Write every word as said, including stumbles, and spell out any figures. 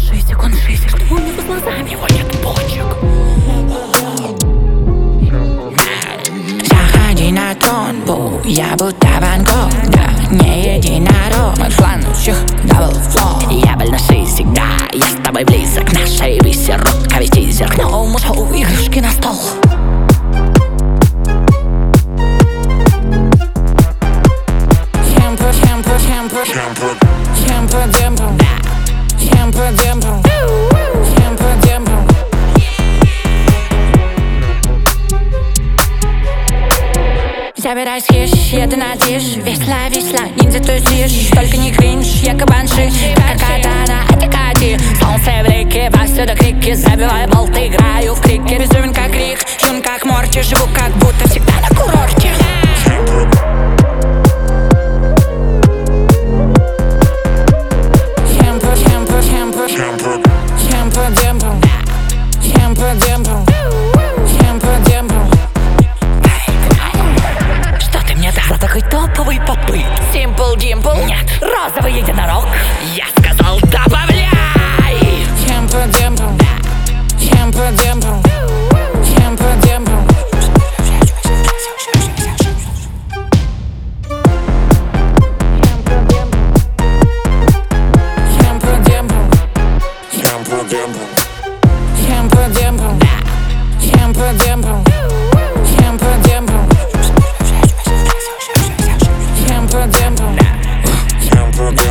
шизик, он шизик. У него с глазами, его нет почек. Заходи на тонбу, я будто Ван Гог, да, не единорог. Мой план учих, дабл флоу. Я больно шизик, да, я с тобой близок. На шее висит ротковый тизер. К новому шоу игрушки на стол. Темпо-демпо, темпо-демпо, темпо-демпо. Забирай скиш, еду на тишь. Весело, весело, ниндзя тусишь. Только не кринж, я кабанши. Как катана, атикати. Солнце в реке, повсюду крики. Забиваю болты, играю в крикет. Безумен как Рик, юн как Морти. Живу как будто всегда на курорте. Темпо-демпо, темпо-демпо, темпо-демпо. Что ты мне дал за такой топовый попыт? Симпл Димпл? Нет. Розовый единорог? Я сказал добавляй! Темпо-демпо, темпо-демпо, темпо-демпо. Темпо-демпо, темпо-демпо, темпо-демпо, темпо-демпо, темпо-демпо.